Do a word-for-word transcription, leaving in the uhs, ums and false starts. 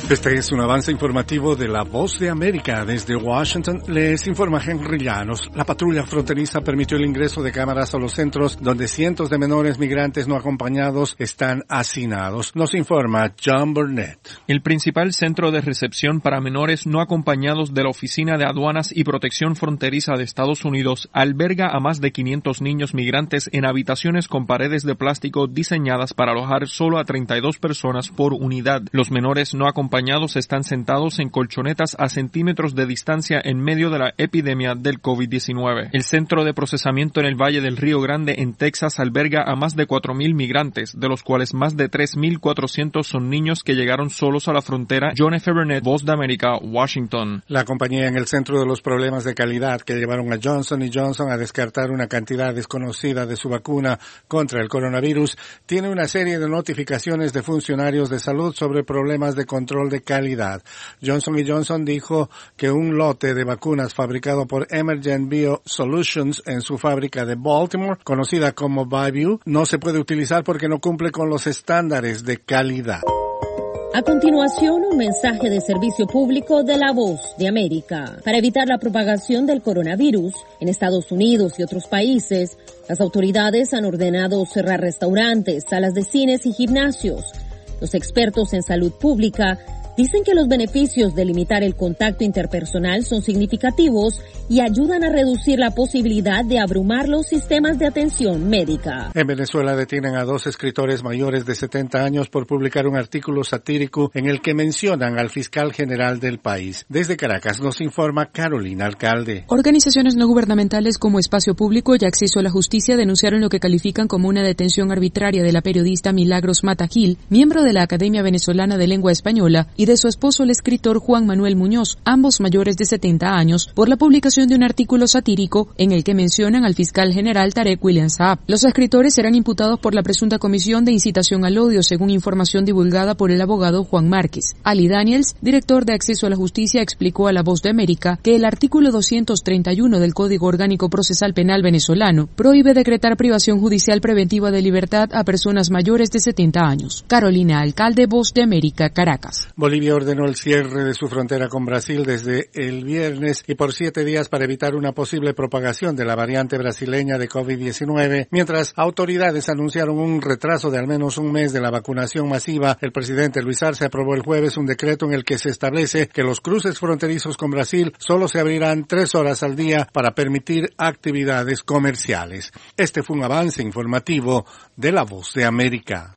Este es un avance informativo de La Voz de América. Desde Washington les informa Henry Llanos. La patrulla fronteriza permitió el ingreso de cámaras a los centros donde cientos de menores migrantes no acompañados están hacinados. Nos informa John Burnett. El principal centro de recepción para menores no acompañados de la Oficina de Aduanas y Protección Fronteriza de Estados Unidos alberga a más de quinientos niños migrantes en habitaciones con paredes de plástico diseñadas para alojar solo a treinta y dos personas por unidad. Los menores no acompañados están sentados en colchonetas a centímetros de distancia en medio de la epidemia del COVID diecinueve. El centro de procesamiento en el Valle del Río Grande, en Texas, alberga a más de cuatro mil migrantes, de los cuales más de tres mil cuatrocientos son niños que llegaron solos a la frontera. John F. Burnett, Voz de América, Washington. La compañía en el centro de los problemas de calidad que llevaron a Johnson y Johnson a descartar una cantidad desconocida de su vacuna contra el coronavirus tiene una serie de notificaciones de funcionarios de salud sobre problemas de control de calidad. Johnson y Johnson dijo que un lote de vacunas fabricado por Emergent Bio Solutions en su fábrica de Baltimore, conocida como Bayview, no se puede utilizar porque no cumple con los estándares de calidad. A continuación, un mensaje de servicio público de La Voz de América. Para evitar la propagación del coronavirus en Estados Unidos y otros países, las autoridades han ordenado cerrar restaurantes, salas de cines y gimnasios. Los expertos en salud pública dicen que los beneficios de limitar el contacto interpersonal son significativos y ayudan a reducir la posibilidad de abrumar los sistemas de atención médica. En Venezuela detienen a dos escritores mayores de setenta años por publicar un artículo satírico en el que mencionan al fiscal general del país. Desde Caracas nos informa Carolina Alcalde. Organizaciones no gubernamentales como Espacio Público y Acceso a la Justicia denunciaron lo que califican como una detención arbitraria de la periodista Milagros Mata Gil, miembro de la Academia Venezolana de Lengua Española, y de su esposo el escritor Juan Manuel Muñoz, ambos mayores de setenta años, por la publicación de un artículo satírico en el que mencionan al fiscal general Tarek William Saab. Los escritores serán imputados por la presunta comisión de incitación al odio, según información divulgada por el abogado Juan Márquez. Ali Daniels, director de Acceso a la Justicia, explicó a La Voz de América que el artículo doscientos treinta y uno del Código Orgánico Procesal Penal venezolano prohíbe decretar privación judicial preventiva de libertad a personas mayores de setenta años. Carolina Alcalde, Voz de América, Caracas. Bolivia ordenó el cierre de su frontera con Brasil desde el viernes y por siete días para evitar una posible propagación de la variante brasileña de COVID diecinueve. Mientras autoridades anunciaron un retraso de al menos un mes de la vacunación masiva, el presidente Luis Arce aprobó el jueves un decreto en el que se establece que los cruces fronterizos con Brasil solo se abrirán tres horas al día para permitir actividades comerciales. Este fue un avance informativo de La Voz de América.